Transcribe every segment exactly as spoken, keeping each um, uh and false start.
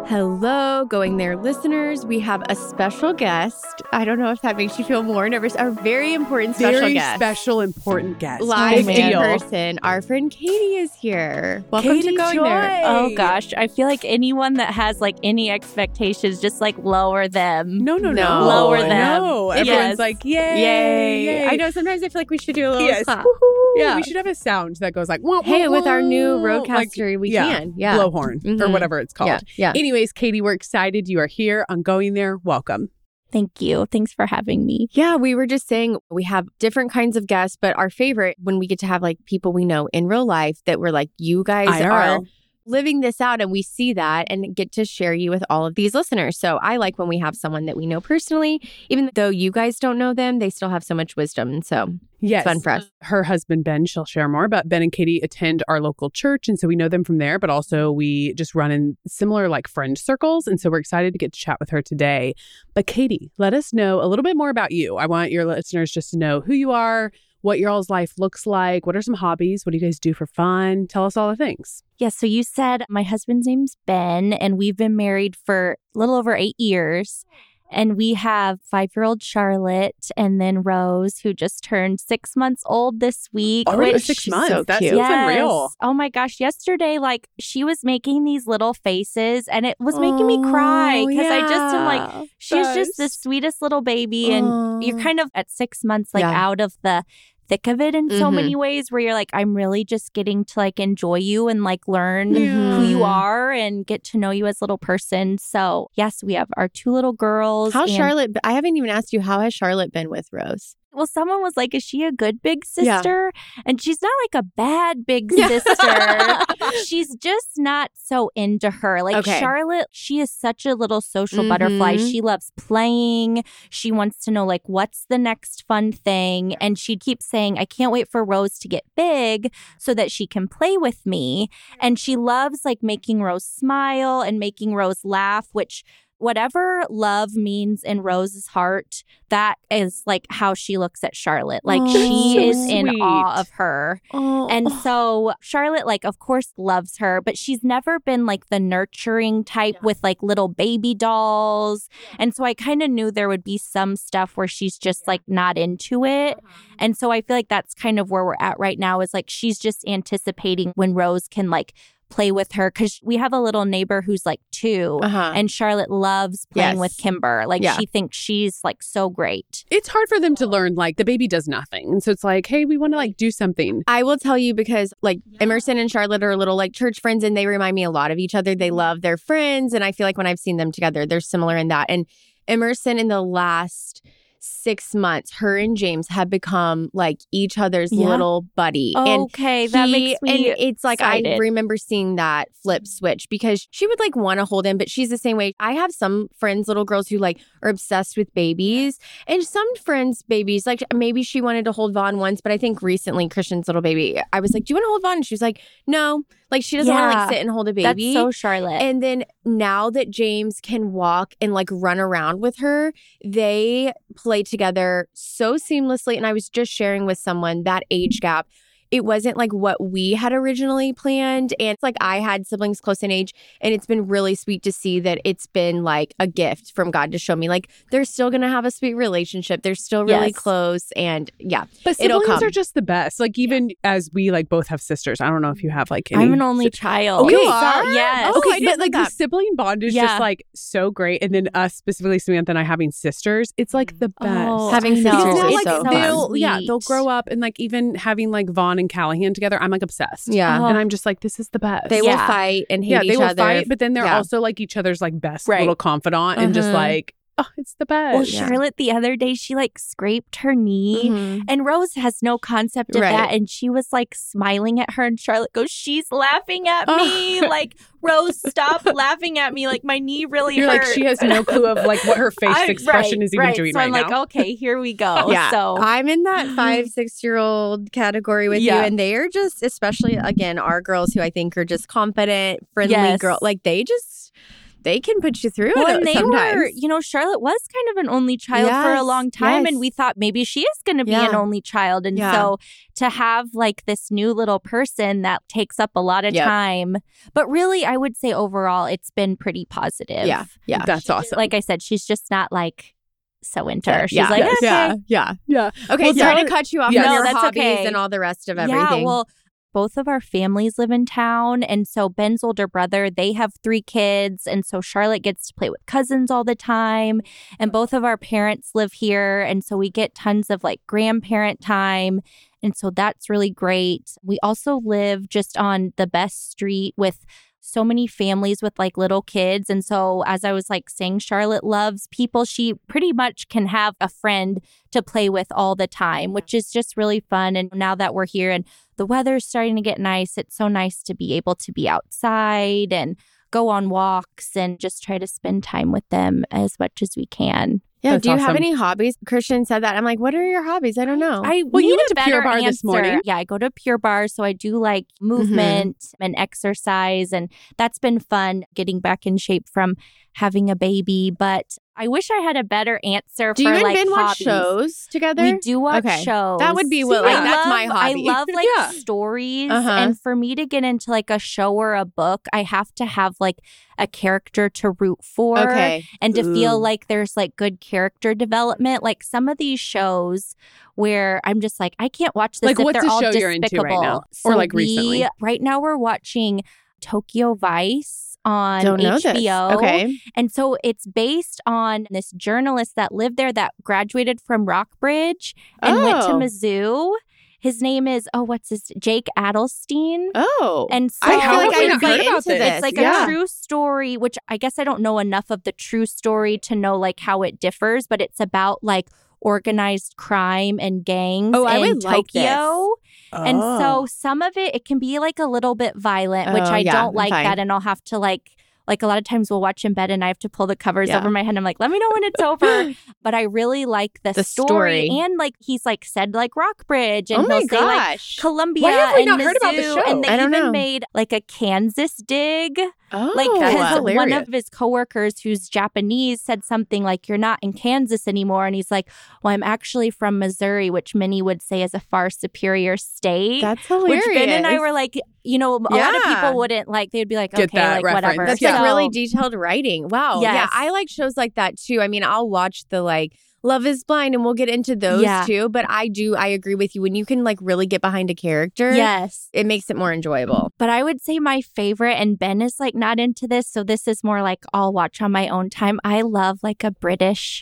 Hello, Going There listeners. We have a special guest. I don't know if that makes you feel more nervous. Our very important special very guest. Very special, important guest. Live oh, in person. Our friend Katie is here. Welcome Katie to Going Joy. There. Oh, gosh. I feel like anyone that has like any expectations, just like lower them. No, no, no. No. Lower them. No. Everyone's Yes. like, yay, Yay. yay. I know sometimes I feel like we should do a little Yes. clap. Woo-hoo. Yeah. We should have a sound that goes like, wah, Hey, wah, with our new wah. Roadcaster, Like, we yeah, can. Yeah. blowhorn or Mhm. whatever it's called. Yeah. yeah. Anyways, Katie, we're excited you are here on Going There. Welcome. Thank you. Thanks for having me. Yeah, we were just saying we have different kinds of guests, but our favorite when we get to have like people we know in real life that we're like, you guys I R L. are living this out, and we see that and get to share you with all of these listeners. So I like when we have someone that we know personally, even though you guys don't know them, they still have so much wisdom. And so Yes. it's fun for us. Her husband, Ben, she'll share more about. Ben and Katie attend our local church. And so we know them from there, but also we just run in similar like friend circles. And so we're excited to get to chat with her today. But Katie, let us know a little bit more about you. I want your listeners just to know who you are, what your all's life looks like. What are some hobbies? What do you guys do for fun? Tell us all the things. Yeah, so you said my husband's name's Ben, and we've been married for a little over eight years. And we have five-year-old Charlotte and then Rose, who just turned six months old this week. Already which- six she's months. so That cute. seems Yes. unreal. Oh my gosh. Yesterday, like she was making these little faces and it was making me cry because I just am like, she's just the Best. sweetest little baby. And you're kind of at six months, like Yeah. out of the thick of it in so Mhm. many ways where you're like, I'm really just getting to like enjoy you and like learn who you Mhm. are and get to know you as a little person. So yes, we have our two little girls. How's and- Charlotte? I haven't even asked you, how has Charlotte been with Rose? Well, someone was like, is she a good big Yeah. sister? And she's not like a bad big Yeah. sister. She's just not so into her. Like Okay. Charlotte, she is such a little social butterfly. Mhm. She loves playing. She wants to know like what's the next fun thing. And she keeps saying, I can't wait for Rose to get big so that she can play with me. And she loves like making Rose smile and making Rose laugh, which whatever love means in Rose's heart, that is like how she looks at Charlotte. Like Oh, she so is in sweet. awe of her. Oh, And so Charlotte, like, of course, loves her, but she's never been like the nurturing type with like little baby dolls. And so I kind of knew there would be some stuff where she's just like not into it. And so I feel like that's kind of where we're at right now is like she's just anticipating when Rose can like play with her because we have a little neighbor who's like two uh-huh. and Charlotte loves playing Yes. with Kimber. Like Yeah. she thinks she's like so great. It's hard for them to learn, like, the baby does nothing. And so it's like, hey, we want to, like, do something. I will tell you because like Emerson and Charlotte are little like church friends and they remind me a lot of each other. They love their friends. And I feel like when I've seen them together, they're similar in that. And Emerson in the last six months, her and James have become like each other's Yeah. little buddy. And Okay, that he- makes me and it's like I excited. remember seeing that flip switch because she would like want to hold him, but she's the same way. I have some friends, little girls who like are obsessed with babies, and some friends' babies, like maybe she wanted to hold Vaughn once, but I think recently Christian's little baby, I was like, "Do you want to hold Vaughn?" And she was like, "No." Like she doesn't want to Yeah. like sit and hold a That's baby. so Charlotte. And then now that James can walk and like run around with her, they play together so seamlessly. And I was just sharing with someone that age gap. It wasn't like what we had originally planned. And it's like I had siblings close in age. And it's been really sweet to see that it's been like a gift from God to show me like they're still going to have a sweet relationship. They're still really Yes. close. And yeah, But it'll siblings come. are just the best. Like, even as we, like, both have sisters. I don't know if you have, like, any. I'm an only child. Okay. You So- are? yes. Oh, Okay, I didn't but know like that. the sibling bond is Yeah. just like so great, and then us specifically Samantha and I having sisters, it's like the best. Oh, Having I know. sisters Because now, is like, so they'll, fun. yeah, they'll Sweet. grow up and like even having like Vaughn and Callahan together, I'm like obsessed. yeah. Oh. and I'm just like, this is the best. They will Yeah. fight and hate yeah, each they will other. fight, but then they're Yeah. also like each other's like best Right. little confidant, and just Mhm. like, oh, it's the best. Well, Yeah. Charlotte, the other day, she like scraped her knee. Mhm. And Rose has no concept of Right. that. And she was like smiling at her. And Charlotte goes, she's laughing at Oh. me. Like, Rose, stop laughing at me. Like, my knee really You're hurt. like, she has no clue of like what her face I- expression right, is even right. doing so right I'm now. like, okay, here we go. Yeah, So I'm in that five, six year old category with Yeah. you. And they are just, especially again, our girls who I think are just confident, friendly Yes. girl. Like they just, they can put you through well, it and they sometimes. were, you know, Charlotte was kind of an only child for a Yes, long time. yes. And we thought maybe she is going to be Yeah. an only child. And Yeah. so to have like this new little person that takes up a lot of Yep. time. But really, I would say overall, it's been pretty positive. Yeah, yeah. That's awesome. Like I said, she's just not like so into her. She's yeah, like, yes, okay. yeah, yeah. yeah. Okay, Well, sorry tell- to cut you off Yeah. on No, your that's hobbies okay. and all the rest of everything. Yeah, well, both of our families live in town. And so Ben's older brother, they have three kids. And so Charlotte gets to play with cousins all the time. And both of our parents live here. And so we get tons of like grandparent time. And so that's really great. We also live just on the best street with so many families with like little kids. And so as I was like saying, Charlotte loves people. She pretty much can have a friend to play with all the time, which is just really fun. And now that we're here and the weather's starting to get nice, it's so nice to be able to be outside and go on walks and just try to spend time with them as much as we can. yeah. That's Do you have awesome. any hobbies? Christian said that. I'm like, what are your hobbies? I don't know. I Well, you need went a to Pure better Barre answer. this morning. Yeah, I go to Pure Barre, so I do like movement and exercise, and that's been fun getting back in shape from having a baby. But I wish I had a better answer do for you and like Ben watch hobbies. shows together? We do watch Okay. shows. That would be what, I like, that's love, my hobby. I love like Yeah. stories. Uh-huh. And for me to get into like a show or a book, I have to have like a character to root for. Okay. And to feel Ooh. like there's like good character development. Like some of these shows where I'm just like, I can't watch this Like, if what's they're a all show despicable. you're into right now? So Or, like, we- recently? Right now we're watching Tokyo Vice on Don't know H B O. this. Okay. And so it's based on this journalist that lived there that graduated from Rockbridge and went to Oh. Mizzou. His name is, oh, what's his, Jake Adelstein. Oh. And so I feel like I I'd not be heard about into this. this. it's like yeah. a true story, which I guess I don't know enough of the true story to know like how it differs, but it's about like organized crime and gangs Oh, I in would like this. Tokyo. And Oh. so some of it, it can be like a little bit violent, which Oh, I yeah, don't I'm like fine. that. And I'll have to like, like a lot of times we'll watch in bed and I have to pull the covers Yeah. over my head. I'm like, let me know when it's over. But I really like the, The story. story. And like, he's like said like Rockbridge and Oh my he'll say like gosh. Columbia Why have we and not heard about the Mizzou, show? and they I don't even know. made like a Kansas dig. Oh, Like, that's because one hilarious. of his coworkers who's Japanese said something like, you're not in Kansas anymore. And he's like, well, I'm actually from Missouri, which many would say is a far superior state. That's hilarious. Which Ben and I were like, you know, a lot of Yeah. people wouldn't like, they'd be like, Get okay, that like reference. whatever. That's Yeah. like really So- detailed writing. Wow. Yeah, Yes. I like shows like that too. I mean, I'll watch the like Love is Blind and we'll get into those Yeah. too. But I do, I agree with you. When you can like really get behind a character, Yes. it makes it more enjoyable. But I would say my favorite, and Ben is like not into this, so this is more like I'll watch on my own time. I love like a British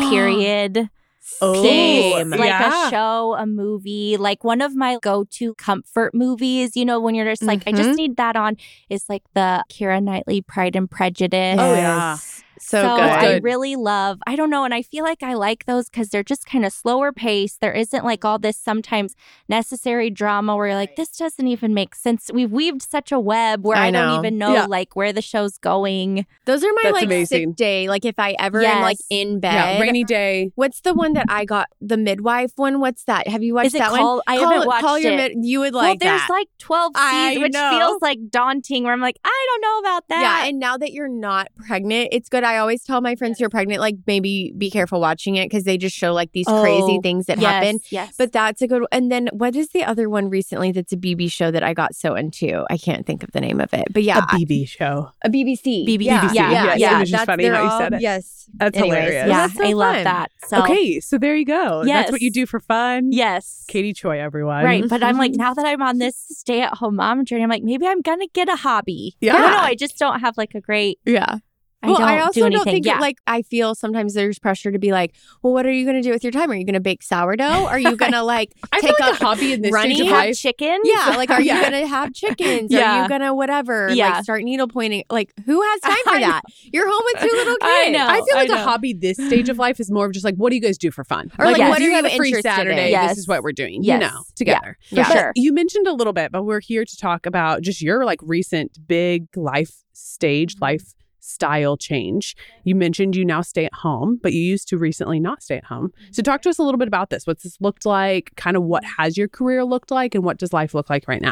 period Oh, piece, like yeah. a show, a movie, like one of my go-to comfort movies. You know, when you're just like, I just Mhm. need that on, is like the Keira Knightley Pride and Prejudice. Oh, yeah. So, So good. I Good. really love, I don't know, and I feel like I like those because they're just kind of slower paced. There isn't like all this sometimes necessary drama where you're like, this doesn't even make sense. We've weaved such a web where I I, don't know. even know Yeah. like where the show's going. Those are my That's like amazing. sick day. Like if I ever am like Yes. in bed. Yeah, rainy day. What's the one that I got? The midwife one? What's that? Have you watched Is it that called? one? I call, haven't watched call your it. Mid- you would well, like there's that. like twelve I seasons, which know. feels like daunting. Where I'm like, I don't know about that. Yeah, and now that you're not pregnant, it's good. I always tell my friends who are pregnant, like maybe be careful watching it because they just show like these crazy Oh, things that yes, happen. Yes, But that's a good one. And then what is the other one recently that's a B B show that I got so into? I can't think of the name of it. But yeah, A B B show. a B B C. B B C. Yeah, B B C, yeah, yes. yeah. It was just That's- funny they're how you all- said it. Yes. That's Anyways, hilarious. yeah, that's so I love fun. that. So Okay, so there you go. That's what you Yes. do for fun. yes, Katie Choi, everyone. right. But I'm like, now that I'm on this stay at home mom journey, I'm like, maybe I'm gonna get a hobby. Yeah. I don't know. I just don't have like a great. Yeah. I well, don't I also do anything. don't think yeah. like I feel sometimes there's pressure to be like, well, what are you going to do with your time? Are you going to bake sourdough? Are you going to like I take feel like up a hobby in this running? stage of have life. chickens. Yeah, like are you Yeah. gonna have chickens? Are Yeah. you gonna whatever? Yeah. Like start needlepointing? Like who has time I for that? You're home with two little kids. I know. I feel like I a know. hobby this stage of life is more of just like, what do you guys do for fun? Or, like, if what you are you have a free interested in? Saturday, Yes. this is what we're doing, Yes. you know, together. Yeah, for But sure. You mentioned a little bit, but we're here to talk about just your like recent big life stage, life style change. You mentioned you now stay at home, but you used to recently not stay at home. So talk to us a little bit about this. What's this looked like? Kind of what has your career looked like and what does life look like right now?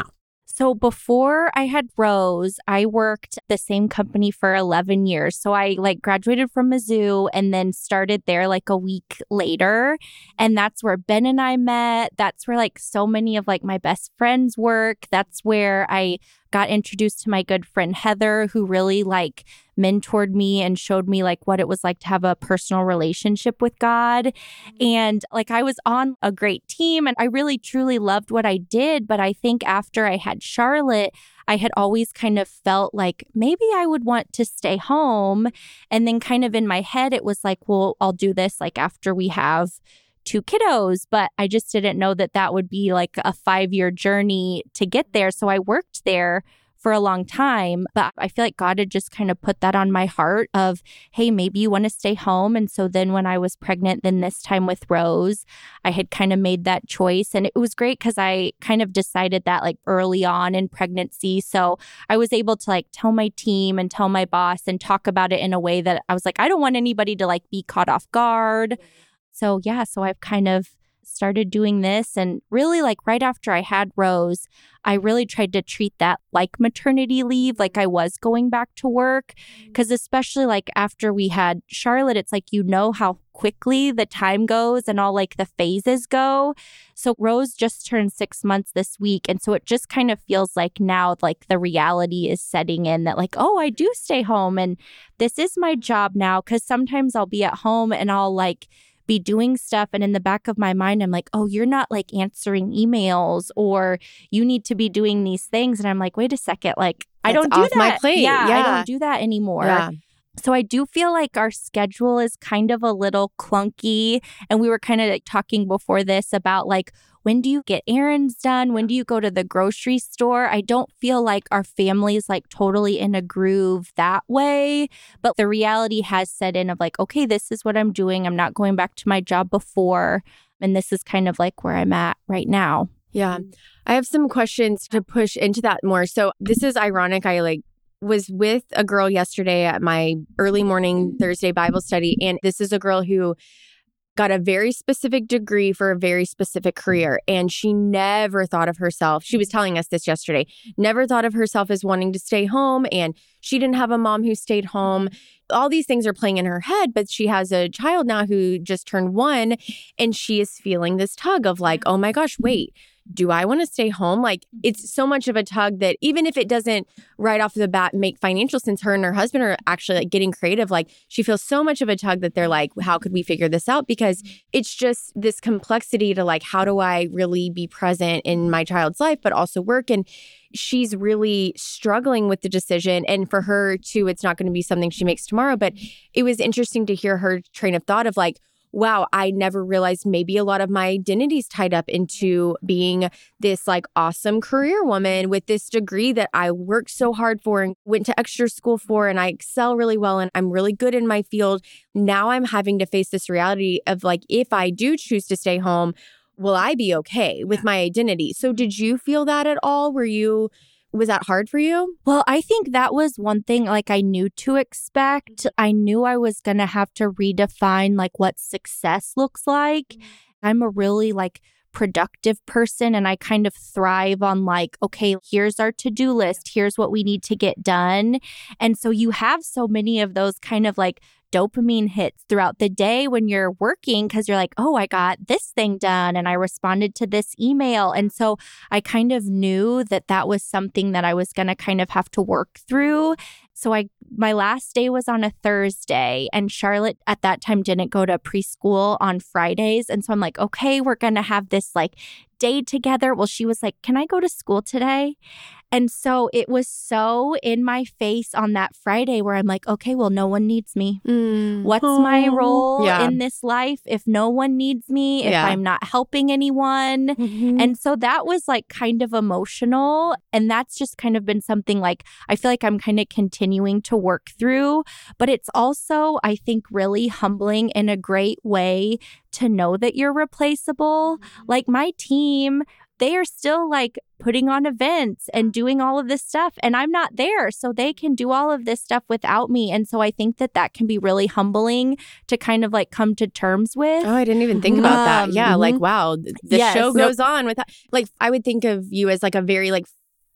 So before I had Rose, I worked the same company for eleven years. So I like graduated from Mizzou and then started there like a week later. And that's where Ben and I met. That's where like so many of like my best friends work. That's where I got introduced to my good friend Heather, who really like mentored me and showed me like what it was like to have a personal relationship with God. And like I was on a great team and I really truly loved what I did. But I think after I had Charlotte, I had always kind of felt like maybe I would want to stay home. And then kind of in my head, it was like, well, I'll do this like after we have two kiddos, but I just didn't know that that would be like a five-year journey to get there. So I worked there for a long time, but I feel like God had just kind of put that on my heart of, hey, maybe you want to stay home. And so then when I was pregnant, then this time with Rose, I had kind of made that choice. And it was great because I kind of decided that like early on in pregnancy. So I was able to like tell my team and tell my boss and talk about it in a way that I was like, I don't want anybody to like be caught off guard. So yeah, so I've kind of started doing this. And really like right after I had Rose, I really tried to treat that like maternity leave, like I was going back to work. Because especially like after we had Charlotte, it's like, you know how quickly the time goes and all like the phases go. So Rose just turned six months this week. And so it just kind of feels like now like the reality is setting in that like, oh, I do stay home and this is my job now. Because sometimes I'll be at home and I'll like be doing stuff. And in the back of my mind, I'm like, oh, you're not like answering emails or you need to be doing these things. And I'm like, wait a second, like I That's don't do off that. my plate. Yeah, Yeah. I don't do that anymore. Yeah. So I do feel like our schedule is kind of a little clunky. And we were kind of like talking before this about like, when do you get errands done? When do you go to the grocery store? I don't feel like our family is like totally in a groove that way. But the reality has set in of like, okay, this is what I'm doing. I'm not going back to my job before. And this is kind of like where I'm at right now. Yeah. I have some questions to push into that more. So this is ironic. I like was with a girl yesterday at my early morning Thursday Bible study. And this is a girl who got a very specific degree for a very specific career. And she never thought of herself. She was telling us this yesterday, never thought of herself as wanting to stay home. And she didn't have a mom who stayed home. All these things are playing in her head, but she has a child now who just turned one. And she is feeling this tug of like, oh my gosh, wait, do I want to stay home? Like it's so much of a tug that even if it doesn't right off the bat make financial sense, her and her husband are actually like getting creative. Like she feels so much of a tug that they're like, how could we figure this out? Because it's just this complexity to like, how do I really be present in my child's life, but also work? And she's really struggling with the decision. And for her too, it's not going to be something she makes tomorrow. But it was interesting to hear her train of thought of like, wow, I never realized maybe a lot of my identity is tied up into being this like awesome career woman with this degree that I worked so hard for and went to extra school for, and I excel really well and I'm really good in my field. Now I'm having to face this reality of like, if I do choose to stay home, will I be okay with my identity? So did you feel that at all? Were you... Was that hard for you? Well, I think that was one thing like I knew to expect. I knew I was going to have to redefine like what success looks like. I'm a really like productive person and I kind of thrive on like, okay, here's our to-do list. Here's what we need to get done. And so you have so many of those kind of like dopamine hits throughout the day when you're working because you're like, oh, I got this thing done and I responded to this email. And so I kind of knew that that was something that I was going to kind of have to work through. So I, my last day was on a Thursday and Charlotte at that time didn't go to preschool on Fridays. And so I'm like, okay, we're going to have this like day together. Well, she was like, can I go to school today? And so it was so in my face on that Friday where I'm like, okay, well, no one needs me. Mm. What's my role Yeah. in this life if no one needs me, if Yeah. I'm not helping anyone? Mm-hmm. And so that was like kind of emotional. And that's just kind of been something like I feel like I'm kind of continuing to work through. But it's also, I think, really humbling in a great way to know that you're replaceable. Like my team, they are still like putting on events and doing all of this stuff. And I'm not there. So they can do all of this stuff without me. And so I think that that can be really humbling to kind of like come to terms with. Oh, I didn't even think about that. Um, Yeah, mhm. like, wow, th- the Yes. show Nope. goes on without, like, I would think of you as like a very like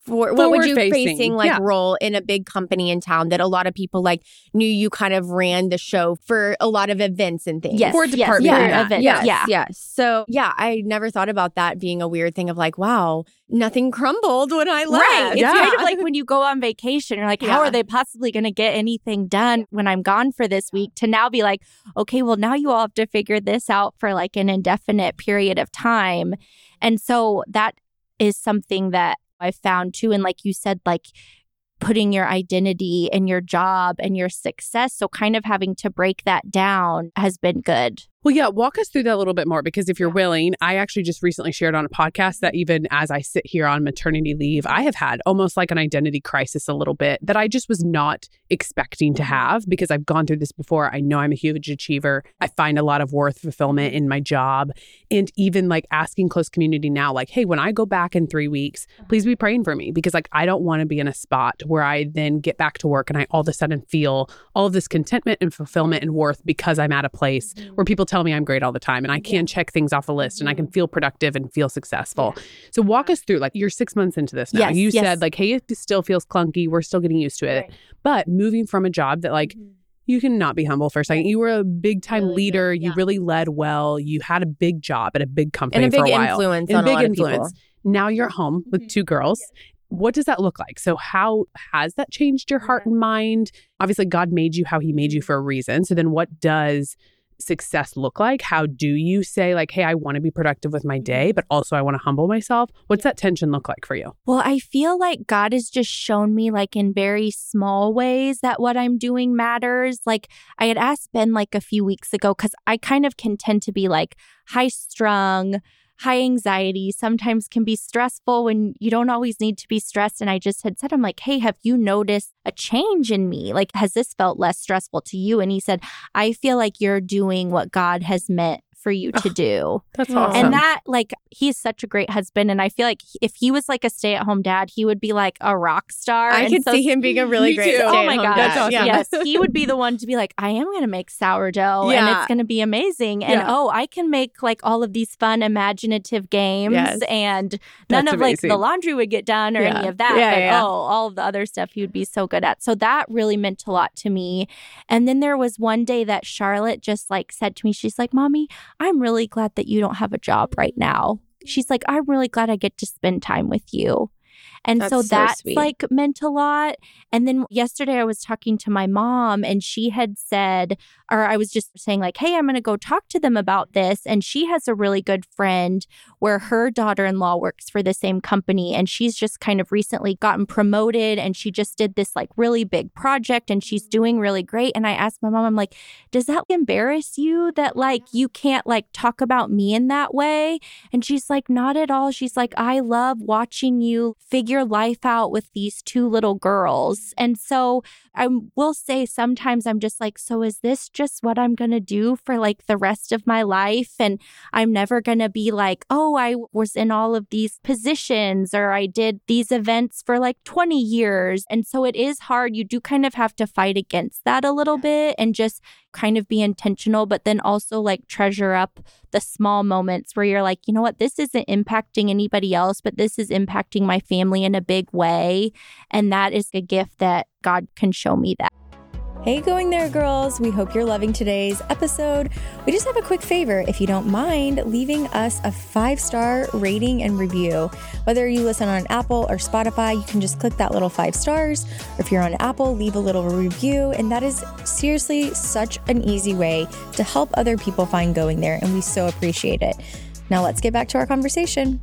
for what would you Forward-facing, facing like yeah. role in a big company in town that a lot of people like knew you kind of ran the show for a lot of events and things. Yes, For a yes, department for in that. events, Yes, yeah. yes. So yeah, I never thought about that being a weird thing of like, wow, nothing crumbled when I left. Right. It's Yeah. kind of like when you go on vacation, you're like, how Yeah. are they possibly going to get anything done when I'm gone for this week? To now be like, okay, well, now you all have to figure this out for like an indefinite period of time. And so that is something that I found too. And like you said, like putting your identity in your job and your success. So kind of having to break that down has been good. Well, yeah, walk us through that a little bit more, because if you're willing, I actually just recently shared on a podcast that even as I sit here on maternity leave, I have had almost like an identity crisis a little bit that I just was not expecting to have, because I've gone through this before. I know I'm a huge achiever. I find a lot of worth fulfillment in my job. And even like asking close community now, like, hey, when I go back in three weeks, please be praying for me, because like I don't want to be in a spot where I then get back to work and I all of a sudden feel all of this contentment and fulfillment and worth because I'm at a place where people tell me I'm great all the time and I can check things off a list and I can feel productive and feel successful. So walk us through, like, you're six months into this now. Yes, you yes. said like, hey, it still feels clunky. We're still getting used to it. Right. But moving from a job that like, you can not be humble for a second. You were a big time Really leader. good, You yeah. really led well. You had a big job at a big company And a for big a while. influence And on big a lot influence. of people. Now you're at home with two girls. What does that look like? So how has that changed your heart and mind? Obviously, God made you how he made you for a reason. So then what does success look like? How do you say like, hey, I want to be productive with my day, but also I want to humble myself? What's that tension look like for you? Well, I feel like God has just shown me like in very small ways that what I'm doing matters. Like I had asked Ben like a few weeks ago, because I kind of can tend to be like high strung, high anxiety, sometimes can be stressful when you don't always need to be stressed. And I just had said, I'm like, hey, have you noticed a change in me? Like, has this felt less stressful to you? And he said, I feel like you're doing what God has meant for you to do. That's Aw. awesome. And that, like, he's such a great husband. And I feel like if he was like a stay at home dad, he would be like a rock star. I And could so see him being a really Me great too. stay-at-home Oh my gosh. That's awesome. dad. Yes. He would be the one to be like, I am going to make sourdough and Yeah. it's going to be amazing. And Yeah. oh, I can make like all of these fun, imaginative games. Yes. And none That's of like amazing. the laundry would get done or Yeah. any of that. Yeah, but yeah. oh, all of the other stuff he would be so good at. So that really meant a lot to me. And then there was one day that Charlotte just like said to me, she's like, Mommy, I'm really glad that you don't have a job right now. She's like, I'm really glad I get to spend time with you. And That's so so that's sweet. like meant a lot. And then yesterday I was talking to my mom and she had said, or I was just saying like, hey, I'm going to go talk to them about this. And she has a really good friend where her daughter-in-law works for the same company. And she's just kind of recently gotten promoted and she just did this like really big project and she's doing really great. And I asked my mom, I'm like, does that embarrass you that like you can't like talk about me in that way? And she's like, not at all. She's like, I love watching you figure life out with these two little girls. And so I will say sometimes I'm just like, so is this just what I'm going to do for like the rest of my life? And I'm never going to be like, oh, I was in all of these positions or I did these events for like twenty years. And so it is hard. You do kind of have to fight against that a little bit and just kind of be intentional, but then also like treasure up the small moments where you're like, you know what, this isn't impacting anybody else, but this is impacting my family in a big way. And that is a gift that God can show me that. Hey, going there, girls. We hope you're loving today's episode. We just have a quick favor. If you don't mind leaving us a five-star rating and review, whether you listen on Apple or Spotify, you can just click that little five stars. Or if you're on Apple, leave a little review. And that is seriously such an easy way to help other people find Going There. And we so appreciate it. Now let's get back to our conversation.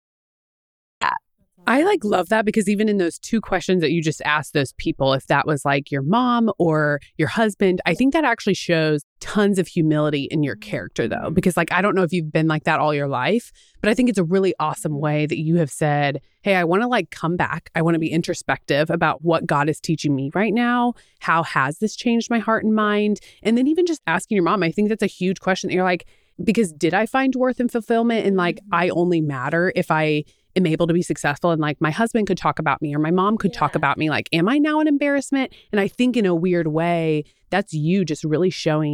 I like love that, because even in those two questions that you just asked those people, if that was like your mom or your husband, I think that actually shows tons of humility in your character though, because like, I don't know if you've been like that all your life, but I think it's a really awesome way that you have said, hey, I want to like come back. I want to be introspective about what God is teaching me right now. How has this changed my heart and mind? And then even just asking your mom, I think that's a huge question that you're like, because did I find worth and fulfillment? And like, I only matter if I am able to be successful. And like my husband could talk about me or my mom could yeah. talk about me. Like, am I now an embarrassment? And I think in a weird way, that's you just really showing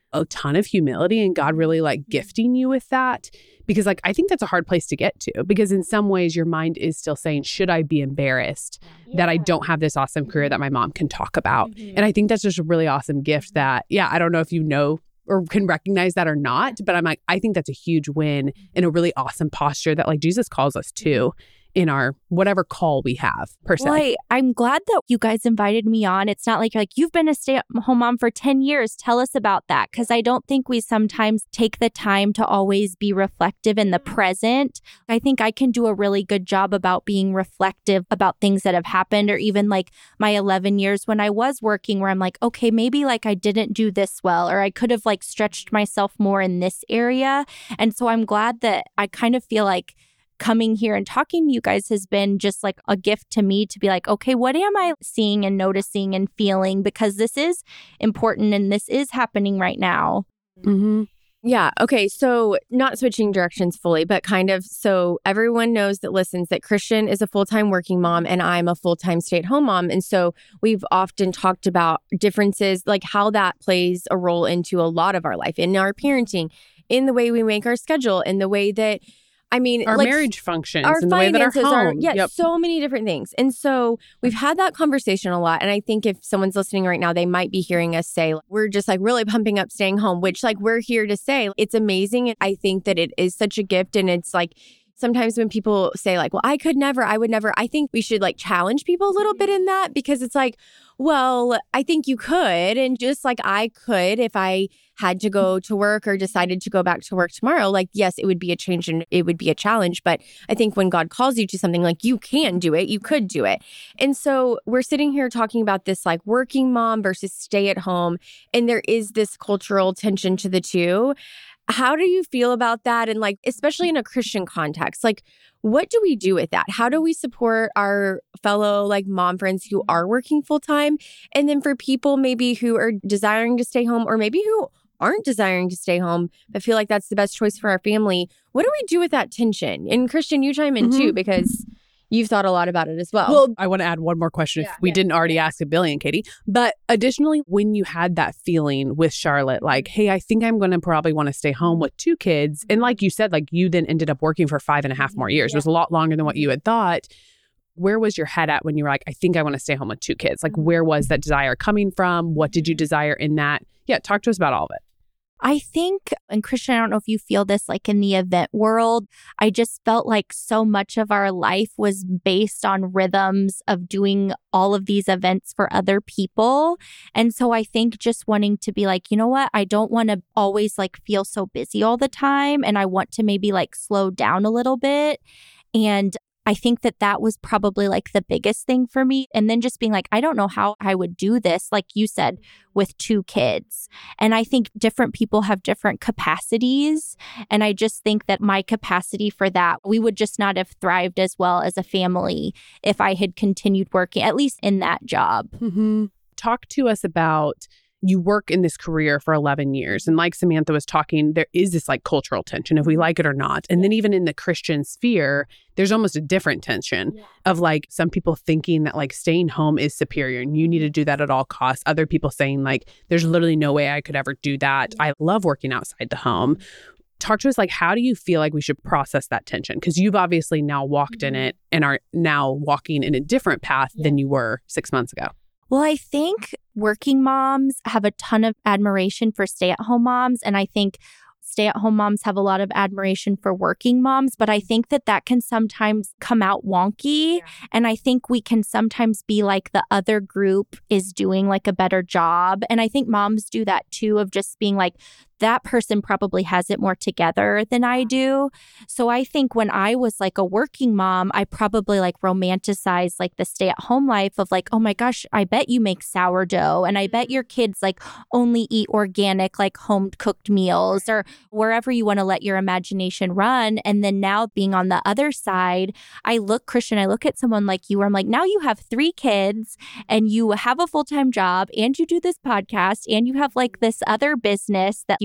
a ton of humility and God really like gifting you with that. Because like, I think that's a hard place to get to, because in some ways your mind is still saying, should I be embarrassed yeah. that I don't have this awesome career that my mom can talk about? Mm-hmm. And I think that's just a really awesome gift that, yeah, I don't know if you know or can recognize that or not, but I'm like, I think that's a huge win and a really awesome posture that like Jesus calls us to in our whatever call we have per se. Well, I, I'm glad that you guys invited me on. It's not like you're like, you've been a stay-at-home mom for ten years. Tell us about that. Because I don't think we sometimes take the time to always be reflective in the present. I think I can do a really good job about being reflective about things that have happened, or even like my eleven years when I was working, where I'm like, okay, maybe like I didn't do this well, or I could have like stretched myself more in this area. And so I'm glad that I kind of feel like coming here and talking to you guys has been just like a gift to me to be like, okay, what am I seeing and noticing and feeling? Because this is important and this is happening right now. Mm-hmm. Yeah. Okay. So not switching directions fully, but kind of so everyone knows that listens that Christian is a full-time working mom and I'm a full-time stay-at-home mom. And so we've often talked about differences, like how that plays a role into a lot of our life, in our parenting, in the way we make our schedule, in the way that I mean, our like, marriage functions, our and the way that our home, are, yeah, yep. so many different things. And so we've had that conversation a lot. And I think if someone's listening right now, they might be hearing us say, we're just like really pumping up staying home, which like we're here to say it's amazing. And I think that it is such a gift. And it's like, sometimes when people say like, well, I could never, I would never, I think we should like challenge people a little bit in that, because it's like, well, I think you could. And just like I could, if I had to go to work or decided to go back to work tomorrow, like, yes, it would be a change and it would be a challenge. But I think when God calls you to something, like you can do it, you could do it. And so we're sitting here talking about this like working mom versus stay at home. And there is this cultural tension to the two. How do you feel about that? And like, especially in a Christian context, like, what do we do with that? How do we support our fellow like mom friends who are working full time? And then for people maybe who are desiring to stay home, or maybe who aren't desiring to stay home, but feel like that's the best choice for our family, what do we do with that tension? And Christian, you chime in mm-hmm. too, because you've thought a lot about it as well. Well, I want to add one more question yeah, if we yeah. didn't already ask a billion, Katie. But additionally, when you had that feeling with Charlotte, like, hey, I think I'm going to probably want to stay home with two kids. And like you said, like you then ended up working for five and a half more years. Yeah. It was a lot longer than what you had thought. Where was your head at when you were like, I think I want to stay home with two kids? Like, where was that desire coming from? What did you desire in that? Yeah, talk to us about all of it. I think, and Christian, I don't know if you feel this like in the event world, I just felt like so much of our life was based on rhythms of doing all of these events for other people. And so I think just wanting to be like, you know what, I don't want to always like feel so busy all the time. And I want to maybe like slow down a little bit. And I think that that was probably like the biggest thing for me. And then just being like, I don't know how I would do this, like you said, with two kids. And I think different people have different capacities. And I just think that my capacity for that, we would just not have thrived as well as a family if I had continued working, at least in that job. Mm-hmm. Talk to us about, you work in this career for eleven years. And like Samantha was talking, there is this like cultural tension, if we like it or not. And then even in the Christian sphere, there's almost a different tension yeah. of like some people thinking that like staying home is superior and you need to do that at all costs. Other people saying like, there's literally no way I could ever do that. I love working outside the home. Talk to us, like, how do you feel like we should process that tension? Because you've obviously now walked mm-hmm. in it and are now walking in a different path yeah. than you were six months ago. Well, I think working moms have a ton of admiration for stay-at-home moms. And I think stay-at-home moms have a lot of admiration for working moms. But I think that that can sometimes come out wonky. Yeah. And I think we can sometimes be like the other group is doing like a better job. And I think moms do that too, of just being like, that person probably has it more together than I do. So I think when I was like a working mom, I probably like romanticized like the stay-at-home life of like, oh my gosh, I bet you make sourdough and I bet your kids like only eat organic, like home cooked meals, or wherever you want to let your imagination run. And then now being on the other side, I look, Christian, I look at someone like you where I'm like, now you have three kids and you have a full-time job and you do this podcast and you have like this other business that you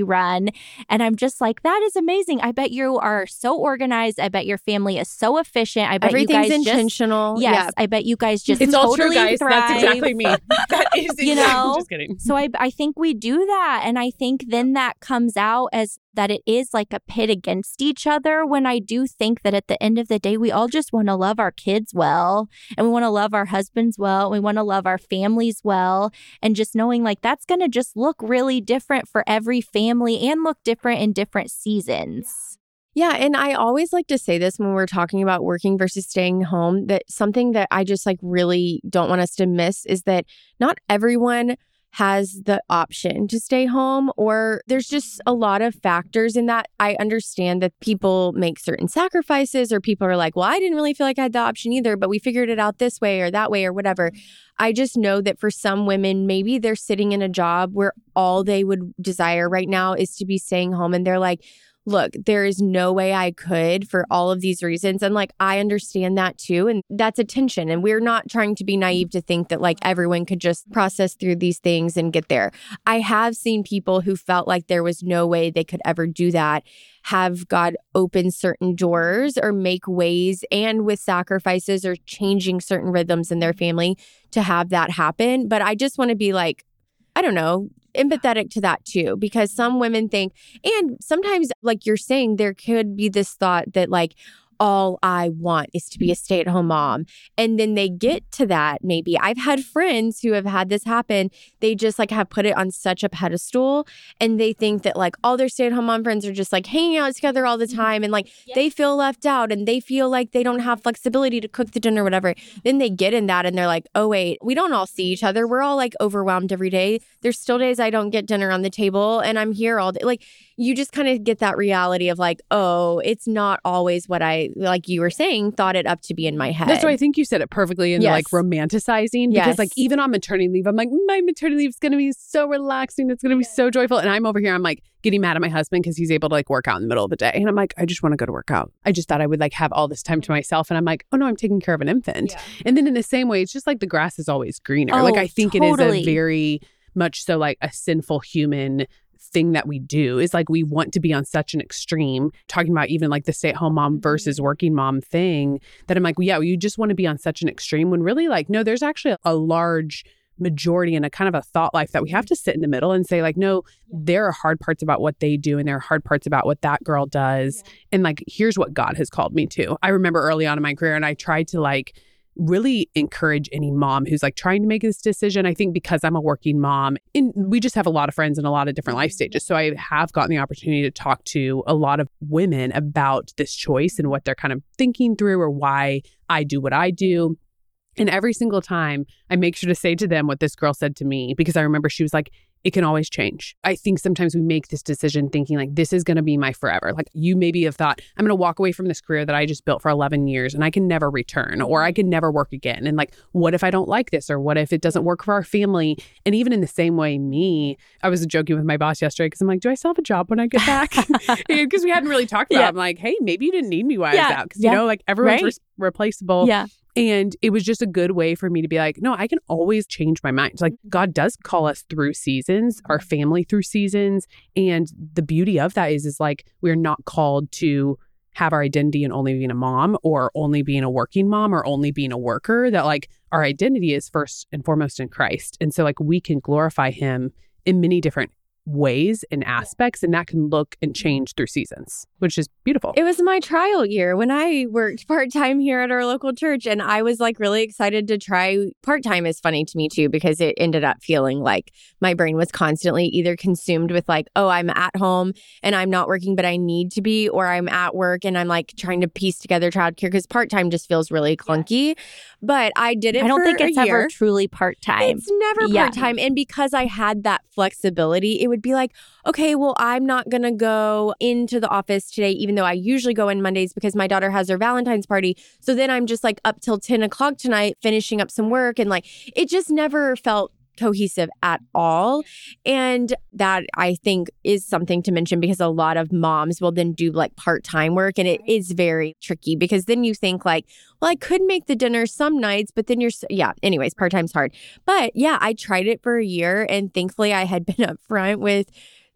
you run. And I'm just like, that is amazing. I bet you are so organized. I bet your family is so efficient. I bet Everything's you guys intentional. Just, yes, yeah. I bet you guys just It's totally all true, guys. thrive. That's exactly me. That is exactly, You know? just kidding. So I, I think we do that. And I think then that comes out as that it is like a pit against each other, when I do think that at the end of the day, we all just want to love our kids well, and we want to love our husbands well, and we want to love our families well. And just knowing like that's going to just look really different for every family and look different in different seasons. Yeah. And I always like to say this when we're talking about working versus staying home, that something that I just like really don't want us to miss is that not everyone has the option to stay home, or there's just a lot of factors in that. I understand that people make certain sacrifices, or people are like, well, I didn't really feel like I had the option either, but we figured it out this way or that way or whatever. I just know that for some women, maybe they're sitting in a job where all they would desire right now is to be staying home. And they're like, look, there is no way I could for all of these reasons. And like, I understand that too. And that's a tension. And we're not trying to be naive to think that like everyone could just process through these things and get there. I have seen people who felt like there was no way they could ever do that, have God open certain doors or make ways, and with sacrifices or changing certain rhythms in their family to have that happen. But I just want to be like, I don't know, empathetic to that too, because some women think, and sometimes like you're saying, there could be this thought that like, all I want is to be a stay-at-home mom. And then they get to that maybe. I've had friends who have had this happen. They just like have put it on such a pedestal, and they think that like all their stay-at-home mom friends are just like hanging out together all the time, and like yeah. they feel left out, and they feel like they don't have flexibility to cook the dinner or whatever. Then they get in that and they're like, oh wait, we don't all see each other. We're all like overwhelmed every day. There's still days I don't get dinner on the table and I'm here all day. Like you just kind of get that reality of like, oh, it's not always what I, like you were saying, thought it up to be in my head. That's why I think you said it perfectly in yes. like romanticizing, because yes. like even on maternity leave, I'm like, my maternity leave is going to be so relaxing. It's going to be so joyful. And I'm over here, I'm like getting mad at my husband because he's able to like work out in the middle of the day. And I'm like, I just want to go to work out. I just thought I would like have all this time to myself. And I'm like, oh no, I'm taking care of an infant. Yeah. And then in the same way, it's just like the grass is always greener. Oh, like I think totally. It is a very much so like a sinful human thing that we do, is like we want to be on such an extreme, talking about even like the stay-at-home mom versus working mom thing, that I'm like, well, yeah, you just want to be on such an extreme, when really like, no, there's actually a large majority and a kind of a thought life that we have to sit in the middle and say like, no, there are hard parts about what they do and there are hard parts about what that girl does. And like, here's what God has called me to. I remember early on in my career, and I tried to like really encourage any mom who's like trying to make this decision. I think because I'm a working mom, and we just have a lot of friends in a lot of different life stages. So I have gotten the opportunity to talk to a lot of women about this choice and what they're kind of thinking through, or why I do what I do. And every single time I make sure to say to them what this girl said to me, because I remember she was like, it can always change. I think sometimes we make this decision thinking like, this is going to be my forever. Like you maybe have thought, I'm going to walk away from this career that I just built for eleven years and I can never return, or I can never work again. And like, what if I don't like this? Or what if it doesn't work for our family? And even in the same way, me, I was joking with my boss yesterday because I'm like, do I still have a job when I get back? Because we hadn't really talked about it. Yeah. I'm like, hey, maybe you didn't need me while yeah. I was out. Because, yeah. you know, like everyone's right. re- replaceable. Yeah. And it was just a good way for me to be like, no, I can always change my mind. Like God does call us through seasons, our family through seasons. And the beauty of that is, is like, we're not called to have our identity in only being a mom, or only being a working mom, or only being a worker. That like our identity is first and foremost in Christ. And so like we can glorify him in many different ways and aspects, and that can look and change through seasons, which is beautiful. It was my trial year when I worked part-time here at our local church, and I was like really excited to try. Part-time is funny to me too, because it ended up feeling like my brain was constantly either consumed with like, oh, I'm at home and I'm not working, but I need to be, or I'm at work and I'm like trying to piece together childcare, because part-time just feels really clunky. But I did it I don't for think it's a year. ever truly part-time. It's never Yeah. part-time. And because I had that flexibility, it would be like, okay, well, I'm not going to go into the office today, even though I usually go in Mondays because my daughter has her Valentine's party. So then I'm just like up till ten o'clock tonight, finishing up some work. And like, it just never felt cohesive at all. And that I think is something to mention, because a lot of moms will then do like part-time work, and it is very tricky, because then you think like, well, I could make the dinner some nights, but then you're, yeah, anyways, part-time's hard. But yeah, I tried it for a year, and thankfully I had been upfront with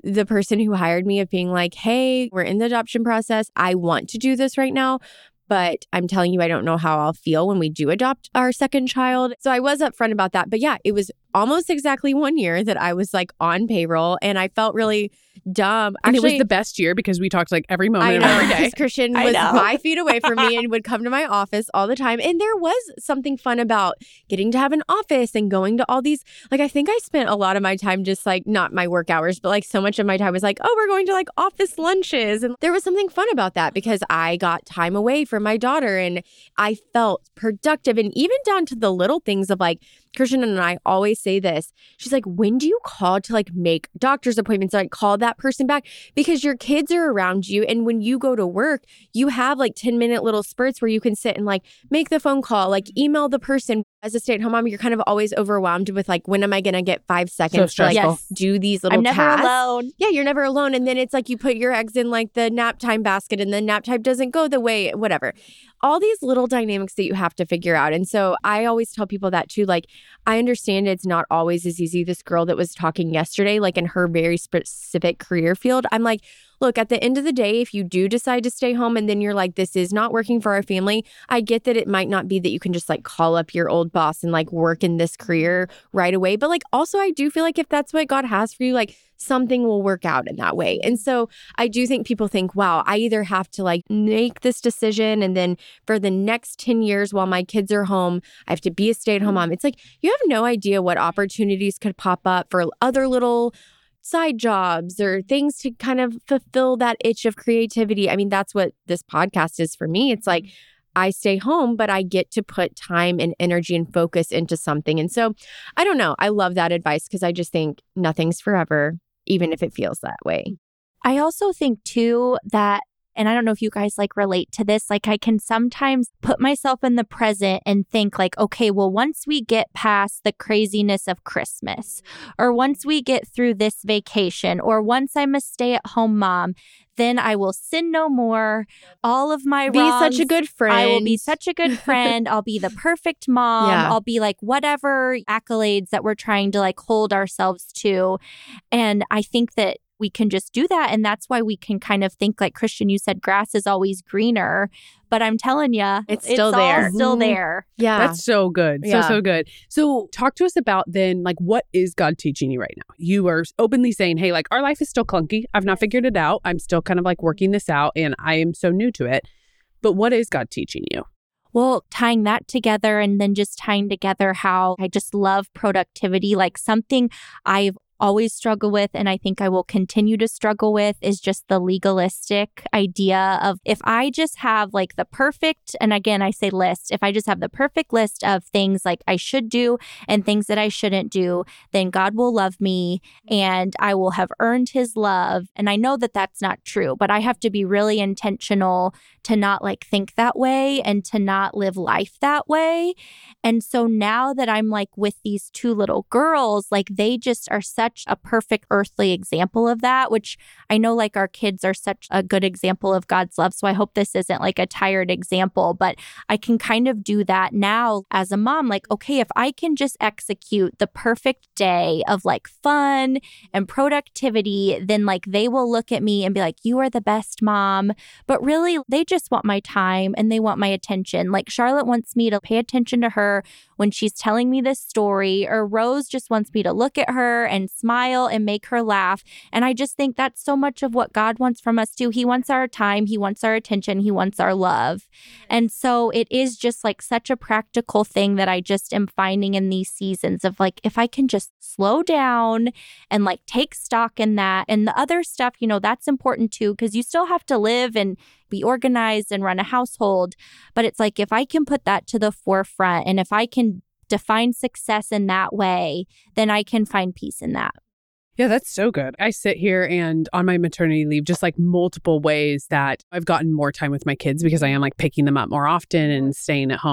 the person who hired me of being like, hey, we're in the adoption process. I want to do this right now, but I'm telling you, I don't know how I'll feel when we do adopt our second child. So I was upfront about that. But yeah, it was almost exactly one year that I was like on payroll, and I felt really dumb. And Actually, it was the best year because we talked like every moment I of know, every day. because Christian I was know. five feet away from me and would come to my office all the time. And there was something fun about getting to have an office and going to all these, like, I think I spent a lot of my time just like, not my work hours, but like so much of my time was like, oh, we're going to like office lunches. And there was something fun about that because I got time away from my daughter and I felt productive. And even down to the little things of like, Christian and I always say this. She's like, when do you call to like make doctor's appointments or like call that person back? Because your kids are around you. And when you go to work, you have like ten minute little spurts where you can sit and like make the phone call, like email the person. As a stay-at-home mom, you're kind of always overwhelmed with like, when am I going to get five seconds So to like Yes. do these little I'm never tasks? alone. Yeah, you're never alone. And then it's like you put your eggs in like the nap time basket and the nap time doesn't go the way, whatever. All these little dynamics that you have to figure out. And so I always tell people that too. Like, I understand it's not always as easy. This girl that was talking yesterday, like in her very specific career field, I'm like, look, at the end of the day, if you do decide to stay home and then you're like, this is not working for our family, I get that it might not be that you can just like call up your old boss and like work in this career right away. But like, also, I do feel like if that's what God has for you, like something will work out in that way. And so I do think people think, wow, I either have to like make this decision and then for the next ten years while my kids are home, I have to be a stay-at-home mom. It's like, you have no idea what opportunities could pop up for other little side jobs or things to kind of fulfill that itch of creativity. I mean, that's what this podcast is for me. It's like, I stay home, but I get to put time and energy and focus into something. And so I don't know. I love that advice because I just think nothing's forever, even if it feels that way. I also think too that, and I don't know if you guys like relate to this, like I can sometimes put myself in the present and think like, okay, well, once we get past the craziness of Christmas, or once we get through this vacation, or once I'm a stay-at-home mom, then I will sin no more. All of my Be wrongs, such a good friend. I will be such a good friend. I'll be the perfect mom. Yeah. I'll be like whatever accolades that we're trying to like hold ourselves to. And I think that we can just do that. And that's why we can kind of think like, Christian, you said grass is always greener. But I'm telling you, It's still all there. still there. Yeah. That's so good. So, Yeah. so good. So talk to us about then, like, what is God teaching you right now? You are openly saying, hey, like, our life is still clunky. I've not figured it out. I'm still kind of like working this out and I am so new to it. But what is God teaching you? Well, tying that together and then just tying together how I just love productivity, like something I've always struggle with, and I think I will continue to struggle with, is just the legalistic idea of if I just have like the perfect, and again, I say list, if I just have the perfect list of things like I should do and things that I shouldn't do, then God will love me and I will have earned his love. And I know that that's not true, but I have to be really intentional to not like think that way and to not live life that way. And so now that I'm like with these two little girls, like they just are such a perfect earthly example of that, which I know like our kids are such a good example of God's love. So I hope this isn't like a tired example, but I can kind of do that now as a mom. Like, okay, if I can just execute the perfect day of like fun and productivity, then like they will look at me and be like, you are the best mom. But really, they just want my time and they want my attention. Like Charlotte wants me to pay attention to her when she's telling me this story, or Rose just wants me to look at her and smile and make her laugh. And I just think that's so much of what God wants from us too. He wants our time. He wants our attention. He wants our love. And so it is just like such a practical thing that I just am finding in these seasons of like, if I can just slow down and like take stock in that. And the other stuff, you know, that's important too, because you still have to live and be organized and run a household. But it's like, if I can put that to the forefront and if I can define success in that way, then I can find peace in that. Yeah, that's so good. I sit here and on my maternity leave, just like multiple ways that I've gotten more time with my kids because I am like picking them up more often and staying at home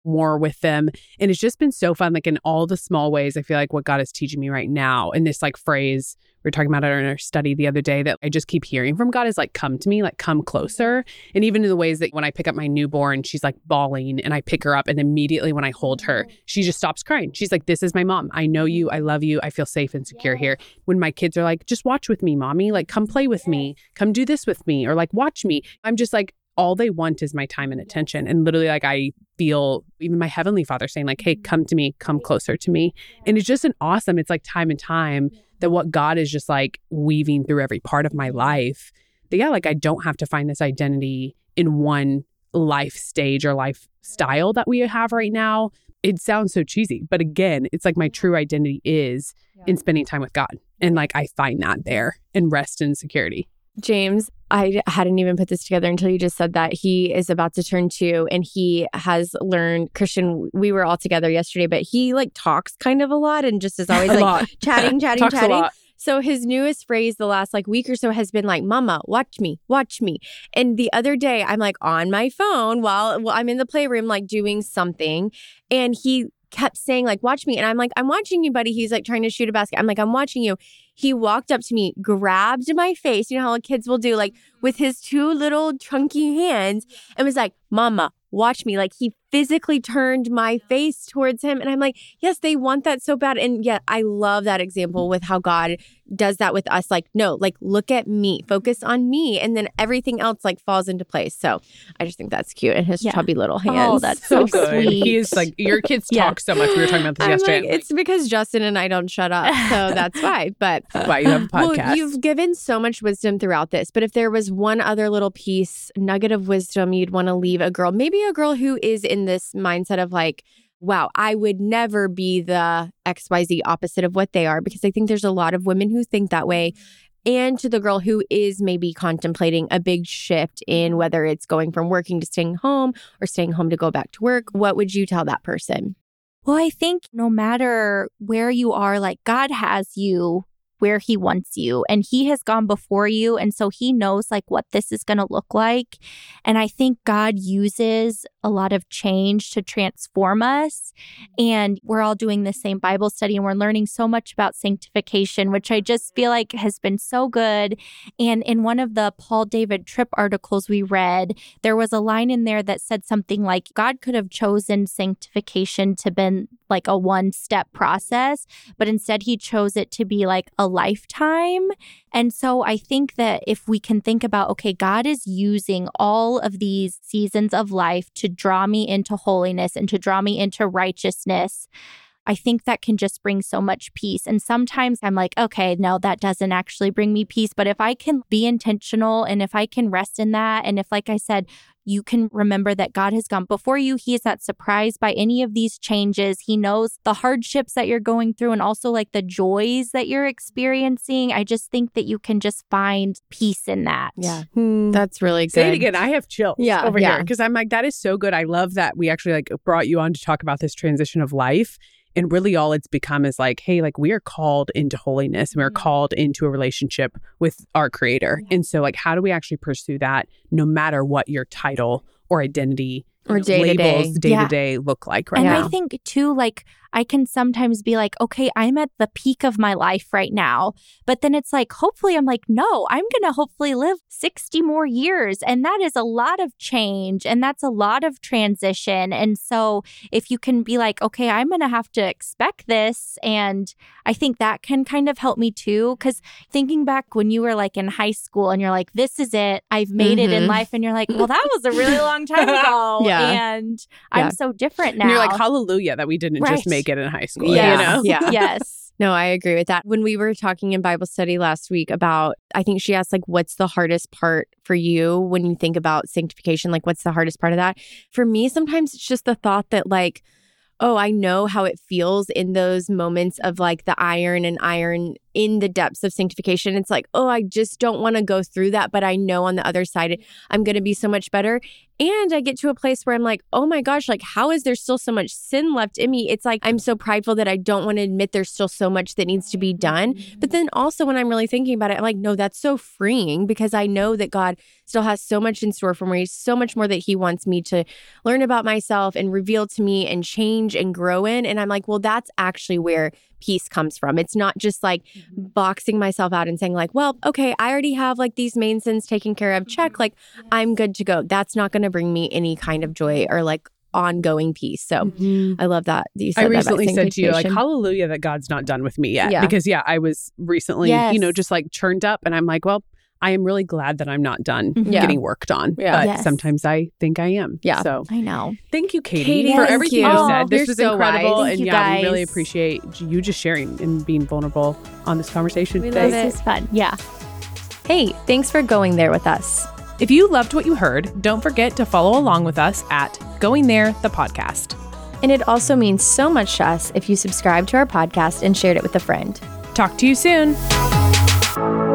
more with them. And it's just been so fun, like in all the small ways. I feel like what God is teaching me right now, and this like phrase we were talking about it in our study the other day that I just keep hearing from God is like, come to me, like come closer. And even in the ways that when I pick up my newborn, she's like bawling and I pick her up, and immediately when I hold her, she just stops crying. She's like, this is my mom. I know you. I love you. I feel safe and secure here. When my kids are like, just watch with me, mommy, like come play with me, come do this with me, or like watch me. I'm just like, all they want is my time and attention. And literally, like, I feel even my Heavenly Father saying like, hey, come to me, come closer to me. And it's just an awesome, it's like time and time that what God is just like weaving through every part of my life. That, yeah, like I don't have to find this identity in one life stage or lifestyle that we have right now. It sounds so cheesy, but again, it's like my true identity is in spending time with God. And like, I find that there and rest and security. James, I hadn't even put this together until you just said that. He is about to turn two and he has learned, Christian, we were all together yesterday, but he like talks kind of a lot and just is always like chatting, chatting, Talks chatting. A lot. So his newest phrase the last like week or so has been like, mama, watch me, watch me. And the other day I'm like on my phone while, while I'm in the playroom, like doing something. And he kept saying like, watch me. And I'm like, I'm watching you, buddy. He's like trying to shoot a basket. I'm like, I'm watching you. He walked up to me, grabbed my face, you know how kids will do, like with his two little chunky hands, and was like, mama, watch me. Like he physically turned my face towards him. And I'm like, yes, they want that so bad. And yeah, I love that example with how God does that with us. Like, no, like look at me, focus on me. And then everything else like falls into place. So I just think that's cute. And his yeah. chubby little hands. Oh, that's so, so good. sweet. He is like, your kids yeah. talk so much. We were talking about this I'm yesterday. Like, it's because Justin and I don't shut up. So that's why. But that's why you have a podcast. Well, you've given so much wisdom throughout this. But if there was one other little piece, nugget of wisdom you'd want to leave a girl, maybe a girl who is in this mindset of like, wow, I would never be the X Y Z opposite of what they are, because I think there's a lot of women who think that way. And to the girl who is maybe contemplating a big shift in whether it's going from working to staying home or staying home to go back to work, what would you tell that person? Well, I think no matter where you are, like God has you where he wants you, and he has gone before you. And so he knows like what this is going to look like. And I think God uses a lot of change to transform us. And we're all doing the same Bible study and we're learning so much about sanctification, which I just feel like has been so good. And in one of the Paul David Tripp articles we read, there was a line in there that said something like God could have chosen sanctification to been like a one-step process, but instead he chose it to be like a lifetime. And so I think that if we can think about, okay, God is using all of these seasons of life to draw me into holiness and to draw me into righteousness, I think that can just bring so much peace. And sometimes I'm like, okay, no, that doesn't actually bring me peace. But if I can be intentional and if I can rest in that, and if, like I said, you can remember that God has gone before you. He is not surprised by any of these changes. He knows the hardships that you're going through and also like the joys that you're experiencing. I just think that you can just find peace in that. Yeah, hmm. That's really good. Say it again. I have chills yeah, over yeah. here because I'm like, that is so good. I love that we actually like brought you on to talk about this transition of life. And really all it's become is like, hey, like we are called into holiness and we're mm-hmm. called into a relationship with our creator. Yeah. And so like, how do we actually pursue that no matter what your title or identity or day to day, day to day look like right and now? And I think too, like I can sometimes be like, okay, I'm at the peak of my life right now. But then it's like, hopefully I'm like, no, I'm going to hopefully live sixty more years. And that is a lot of change. And that's a lot of transition. And so if you can be like, okay, I'm going to have to expect this. And I think that can kind of help me too. Because thinking back when you were like in high school and you're like, this is it, I've made mm-hmm. it in life. And you're like, well, that was a really long time ago. yeah. And yeah. I'm so different now. And you're like, hallelujah that we didn't right. just make it in high school. Yeah. You know? Yeah. Yes. No, I agree with that. When we were talking in Bible study last week about, I think she asked like, what's the hardest part for you when you think about sanctification? Like, what's the hardest part of that? For me, sometimes it's just the thought that like, oh, I know how it feels in those moments of like the iron and iron in the depths of sanctification. It's like, oh, I just don't want to go through that. But I know on the other side, I'm going to be so much better. And I get to a place where I'm like, oh my gosh, like, how is there still so much sin left in me? It's like, I'm so prideful that I don't want to admit there's still so much that needs to be done. But then also when I'm really thinking about it, I'm like, no, that's so freeing because I know that God still has so much in store for me, so much more that he wants me to learn about myself and reveal to me and change and grow in. And I'm like, well, that's actually where peace comes from. It's not just like boxing myself out and saying like, well, okay, I already have like these main sins taken care of. Check, like I'm good to go. That's not going to bring me any kind of joy or like ongoing peace. So mm-hmm. I love that. You said I recently that said to you, like, hallelujah that God's not done with me yet. Yeah. Because yeah, I was recently, yes. you know, just like churned up and I'm like, well, I am really glad that I'm not done yeah. getting worked on. Yeah. But yes. sometimes I think I am. Yeah. So I know. Thank you, Katie, Katie for everything you, you said. This You're was so incredible. wise. And you yeah, guys. we really appreciate you just sharing and being vulnerable on this conversation we today. Love it. This is fun. Yeah. Hey, thanks for going there with us. If you loved what you heard, don't forget to follow along with us at Going There, the podcast. And it also means so much to us if you subscribe to our podcast and shared it with a friend. Talk to you soon.